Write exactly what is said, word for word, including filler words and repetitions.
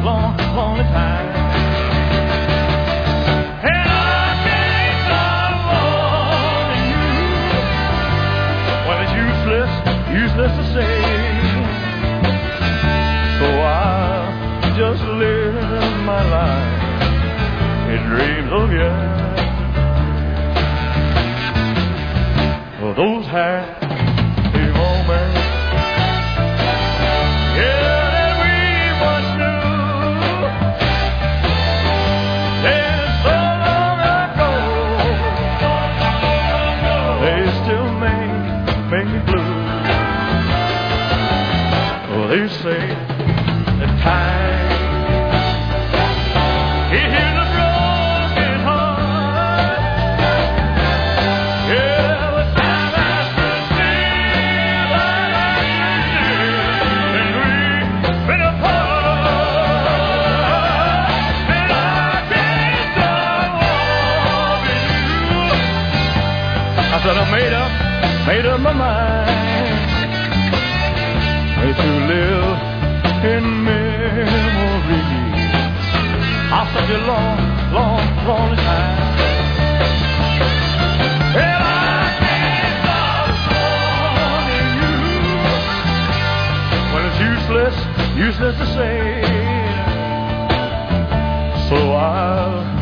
long, lonely time. And I can't stop wanting you. Well, it's useless, useless to say. So I'll just live my life in dreams of you. Oh, those happy moments, yeah, that we once knew, they're so long ago, they still make, make me blue. Oh, they say that time, it heals a broken heart. Yeah, but time has stood still like I did, and we've been apart. And I can't stop wanting you. I said I made up, made up my mind to live in memory of such a long, long, long time. And I can't stop wanting you. Well, it's useless, useless to say. So I'll